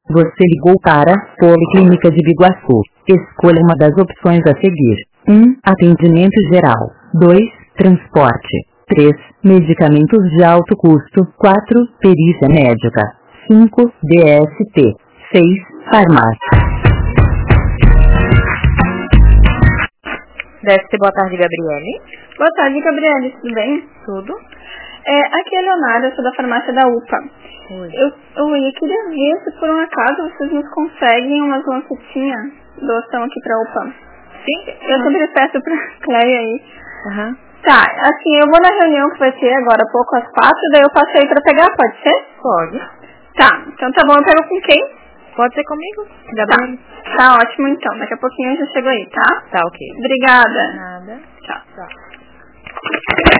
Você ligou para Policlínica de Biguaçu. Escolha uma das opções a seguir. 1. Atendimento geral. 2. Transporte. 3. Medicamentos de alto custo. 4. Perícia médica. 5. DST. 6. Farmácia. DST, boa tarde, Gabriele. Boa tarde, Gabriele. Tudo bem? Tudo. Aqui é a Leonardo, eu sou da farmácia da UPA. Oi. Eu queria ver se por um acaso vocês nos conseguem umas lancetinhas, doação aqui pra UPA. Sim. Eu sempre peço pra Cleia aí. Uhum. Tá, assim, eu vou na reunião que vai ter agora há pouco às 4, daí eu passo aí pra pegar, pode ser? Pode. Tá, então tá bom, eu pego com quem? Pode ser comigo, Gabriele. Tá ótimo então, daqui a pouquinho eu já chego aí, tá? Tá, ok. Obrigada. Nada. Tchau. Tchau.